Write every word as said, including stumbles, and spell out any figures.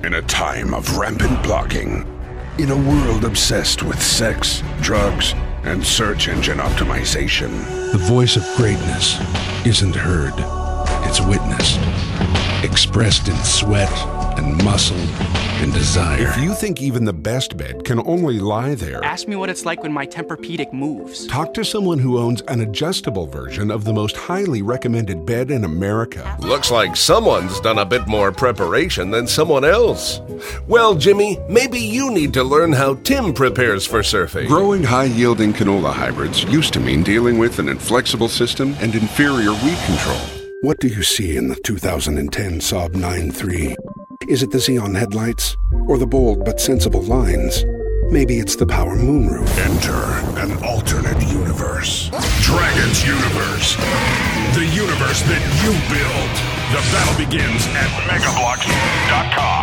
In a time of rampant blocking, in a world obsessed with sex, drugs, and search engine optimization, the voice of greatness isn't heard, it's witnessed, expressed in sweat and muscle and desire. If you think even the best bed can only lie there, ask me what it's like when my Tempur-Pedic moves. Talk to someone who owns an adjustable version of the most highly recommended bed in America. Looks like someone's done a bit more preparation than someone else. Well, Jimmy, maybe you need to learn how Tim prepares for surfing. Growing high-yielding canola hybrids used to mean dealing with an inflexible system and inferior weed control. What do you see in the two thousand ten Saab nine three? Is it the Xeon headlights? Or the bold but sensible lines? Maybe it's the power moonroof. Enter an alternate universe. Dragon's Universe. The universe that you build. The battle begins at Megablock dot com.